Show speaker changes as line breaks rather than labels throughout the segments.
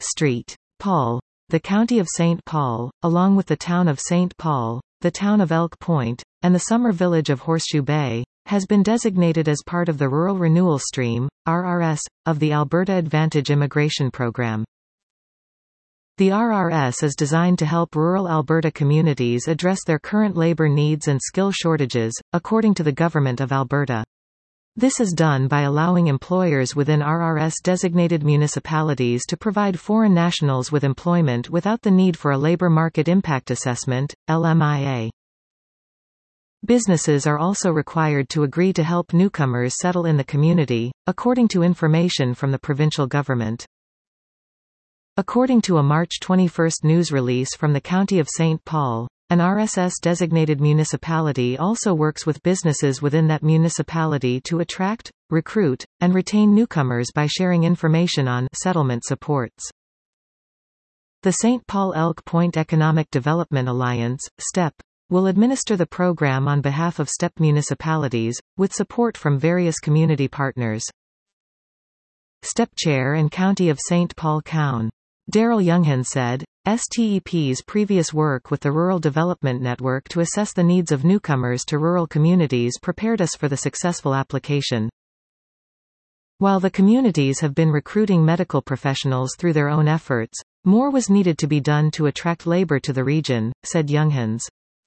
St. Paul. The County of St. Paul, along with the town of St. Paul, the town of Elk Point, and the summer village of Horseshoe Bay, has been designated as part of the Rural Renewal Stream, RRS, of the Alberta Advantage Immigration Program. The RRS is designed to help rural Alberta communities address their current labour needs and skill shortages, according to the Government of Alberta. This is done by allowing employers within RRS-designated municipalities to provide foreign nationals with employment without the need for a Labour Market Impact Assessment, LMIA. Businesses are also required to agree to help newcomers settle in the community, according to information from the provincial government. According to a March 21 news release from the County of St. Paul, an RSS-designated municipality also works with businesses within that municipality to attract, recruit, and retain newcomers by sharing information on settlement supports. The St. Paul Elk Point Economic Development Alliance, STEP, will administer the program on behalf of STEP municipalities, with support from various community partners. STEP Chair and County of St. Paul Coun. Daryl Younghan said, STEP's previous work with the Rural Development Network to assess the needs of newcomers to rural communities prepared us for the successful application. While the communities have been recruiting medical professionals through their own efforts, more was needed to be done to attract labor to the region, said Younghans.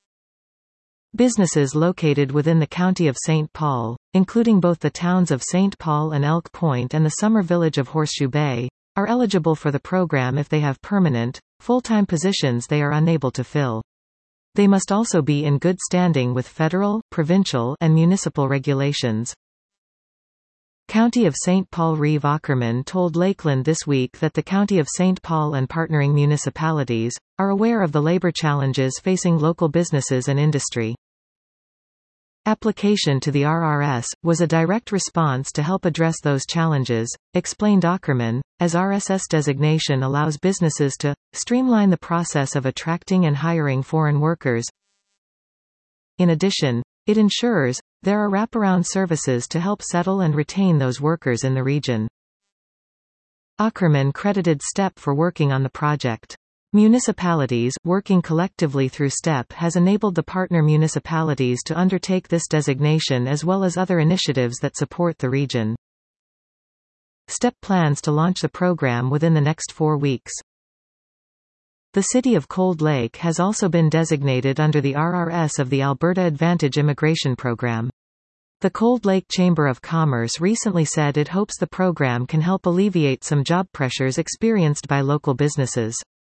Businesses located within the County of St. Paul, including both the towns of St. Paul and Elk Point and the summer village of Horseshoe Bay, are eligible for the program if they have permanent, full-time positions they are unable to fill. They must also be in good standing with federal, provincial, and municipal regulations. County of St. Paul Reeve Ackerman told Lakeland this week that the County of St. Paul and partnering municipalities are aware of the labor challenges facing local businesses and industry. Application to the RRS was a direct response to help address those challenges, explained Ackerman, as RSS designation allows businesses to streamline the process of attracting and hiring foreign workers. In addition, it ensures there are wraparound services to help settle and retain those workers in the region. Ackerman credited STEP for working on the project. Municipalities working collectively through STEP has enabled the partner municipalities to undertake this designation as well as other initiatives that support the region. STEP plans to launch the program within the next 4 weeks. The city of Cold Lake has also been designated under the RRS of the Alberta Advantage Immigration Program. The Cold Lake Chamber of Commerce recently said it hopes the program can help alleviate some job pressures experienced by local businesses.